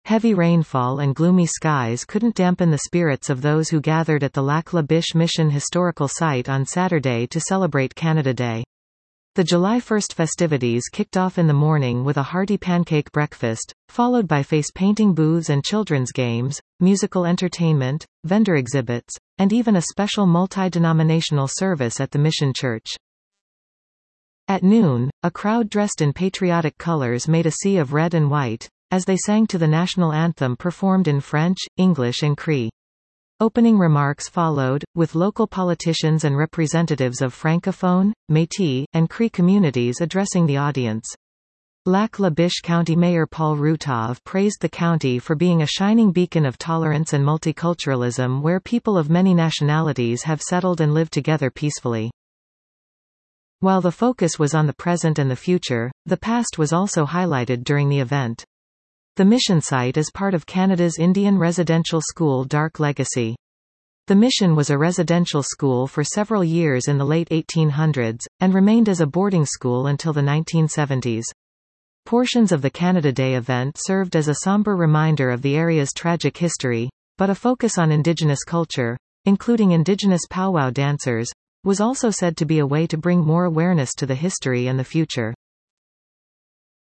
Heavy rainfall and gloomy skies couldn't dampen the spirits of those who gathered at the Lac La Biche Mission Historical Site on Saturday to celebrate Canada Day. The July 1st festivities kicked off in the morning with a hearty pancake breakfast, followed by face-painting booths and children's games, musical entertainment, vendor exhibits, and even a special multi-denominational service at the Mission Church. At noon, a crowd dressed in patriotic colors made a sea of red and white, as they sang to the national anthem performed in French, English and Cree. Opening remarks followed, with local politicians and representatives of Francophone, Métis, and Cree communities addressing the audience. Lac La Biche County Mayor Paul Routov praised the county for being a shining beacon of tolerance and multiculturalism where people of many nationalities have settled and lived together peacefully. While the focus was on the present and the future, the past was also highlighted during the event. The mission site is part of Canada's Indian residential school Dark Legacy. The mission was a residential school for several years in the late 1800s, and remained as a boarding school until the 1970s. Portions of the Canada Day event served as a somber reminder of the area's tragic history, but a focus on Indigenous culture, including Indigenous powwow dancers, was also said to be a way to bring more awareness to the history and the future.